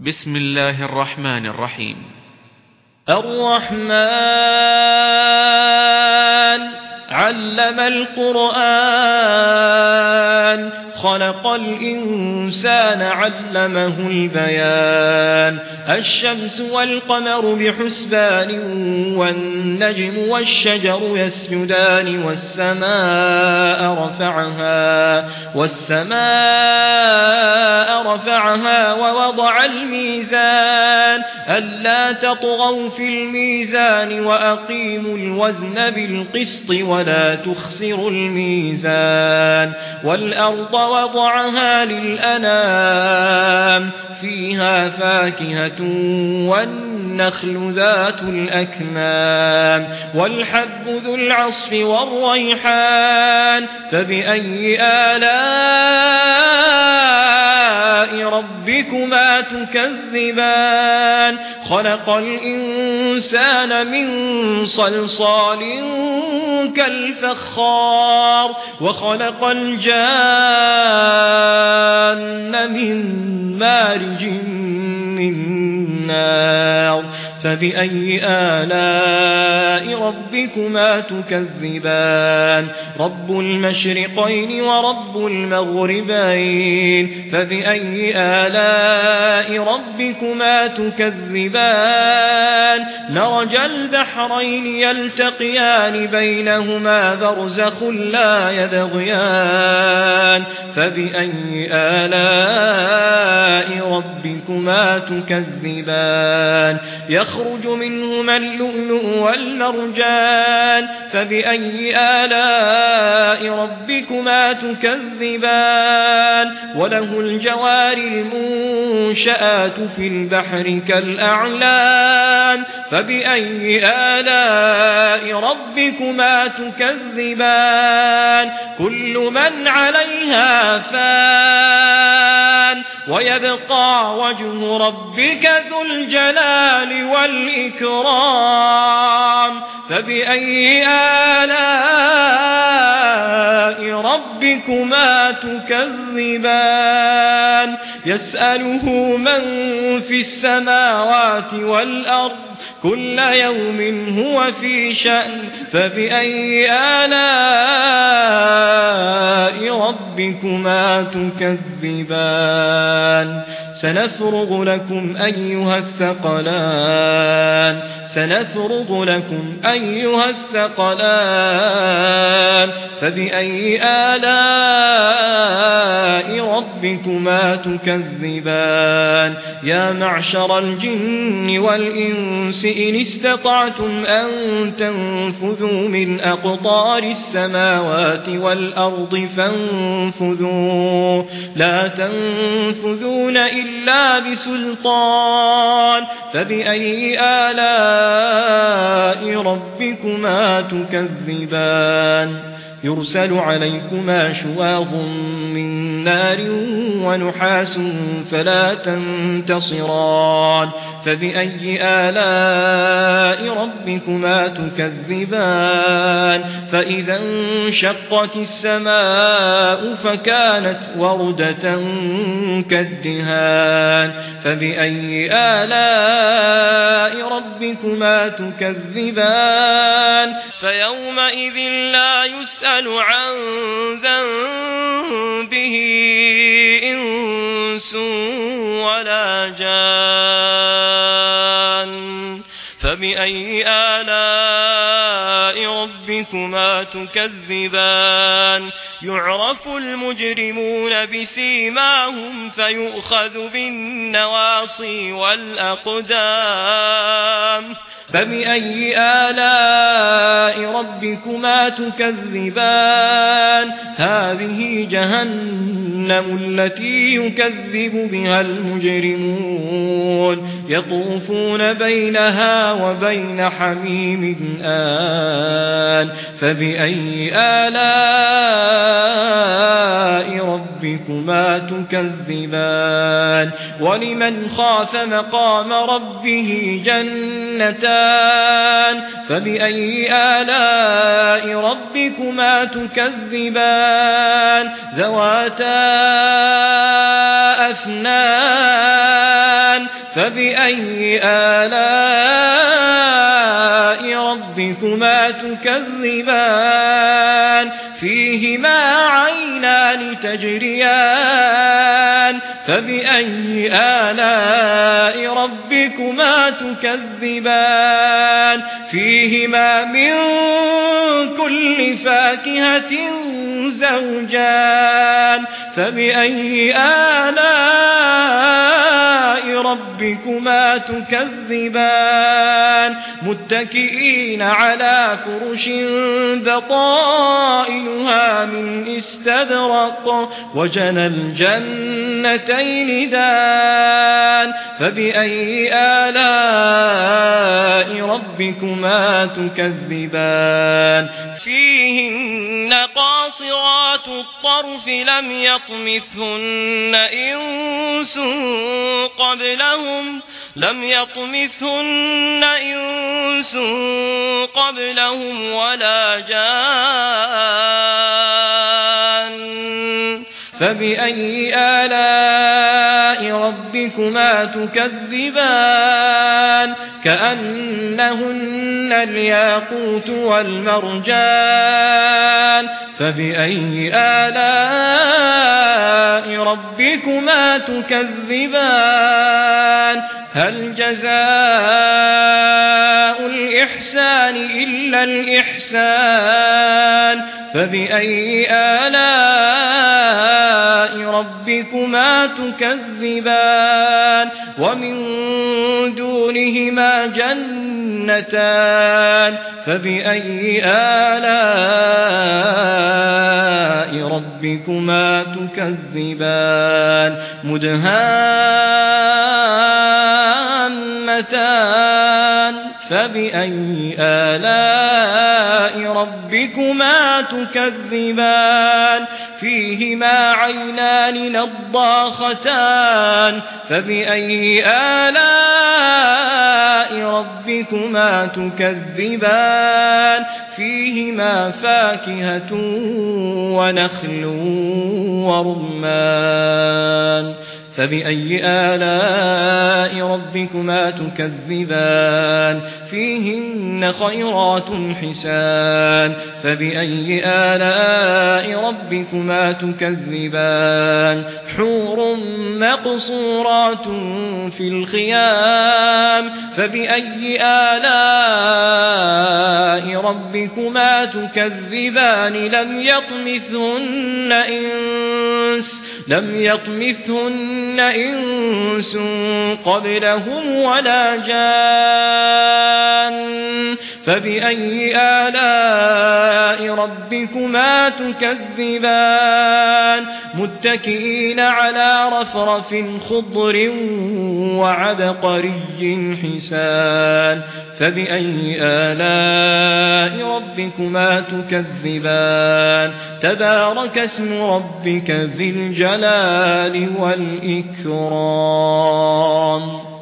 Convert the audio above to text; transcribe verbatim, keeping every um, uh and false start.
بسم الله الرحمن الرحيم. الرحمن علم القرآن خلق الإنسان علمه البيان الشمس والقمر بحسبان والنجم والشجر يسجدان والسماء رفعها والسماء رفعها ووضع الميزان ألا تطغوا في الميزان وأقيموا الوزن بالقسط ولا تخسروا الميزان والأرض وضعها للأنام فيها فاكهة والنخل ذات الأكمام والحب ذو العصف والريحان فبأي آلاء ربكما تكذبان خلق الإنسان من صلصال كالفخار وخلق الجان من مارج من نار فبأي آلاء ربكما تكذبان رب المشرقين ورب المغربين فبأي آلاء ربكما تكذبان مرج البحرين يلتقيان بينهما برزخ لا يبغيان فبأي آلاء ربكما تكذبان يخرج منهما اللؤلؤ والمرجان فبأي آلاء ربكما تكذبان وله الجوار المنشآت في البحر كالأعلام فبأي آلاء ربكما تكذبان كل من عليها فان ويبقى وجه ربك ذو الجلال والإكرام فبأي آلاء ربكما تكذبان يسأله من في السماوات والأرض كل يوم هو في شأن فبأي آلاء ربكما تكذبان سنفرغ لكم أيها الثقلان سنفرغ لكم أيها الثقلان فبأي آلاء ربكما تكذبان يا معشر الجن والإنس إن استطعتم أن تنفذوا من أقطار السماوات والأرض فانفذوا لا تنفذون إلا بسلطان فبأي آلاء ربكما تكذبان يرسل عليكما شواظ من نار ونحاس فلا تنتصران فبأي آلاء ربكما تكذبان فإذا انشقت السماء فكانت وردة كالدهان فبأي آلاء ربكما تكذبان فيومئذ لا يسأل عن ذنبه إنس ولا جان فبأي آلاء ربكما تكذبان يعرف المجرمون بسيماهم فيؤخذ بالنواصي والأقدام فبأي آلاء ربكما تكذبان هذه جهنم التي يكذب بها المجرمون يطوفون بينها وبين حميم آن فبأي آلاء ربكما تكذبان ولمن خاف مقام ربه جنتان فبأي آلاء ربكما تكذبان ذواتا أفنان فبأي آلاء ربكما تكذبان فيهما عينان تجريان فبأي آلاء ربكما تكذبان فيهما من كل فاكهة زوجان فبأي آلاء ربكما تكذبان متكئين على فرش بطائنها من استبرق وجنى الجنتين دان فبأي آلاء ربكما تكذبان فيهن قاصرات الطرف لم يطمثهن إنس قبلهم لم يطمثهن إنس قبلهم ولا جان فبأي آلاء ربكما تكذبان كأنهن الياقوت والمرجان فبأي آلاء ربكما تكذبان هل جزاء الإحسان إلا الإحسان فبأي آلاء ربكما تكذبان ومن دونهما جنتان فبأي آلاء ربكما تكذبان مدهامتان فبأي آلاء ربكما تكذبان فيهما عينان نضاختان فبأي آلاء ربكما تكذبان فيهما فاكهة ونخل ورمان فبأي آلاء ربكما تكذبان فيهن خيرات حسان فبأي آلاء ربكما تكذبان حور مقصورات في الخيام فبأي آلاء ربكما تكذبان لم يطمثهن إنس لم يطمثهن إنس قبلهم ولا جان فبأي آلاء ربكما تكذبان متكئين على رفرف خضر وعبقري حسان فبأي آلاء ربكما تكذبان تبارك اسم ربك ذي الجلال والإكرام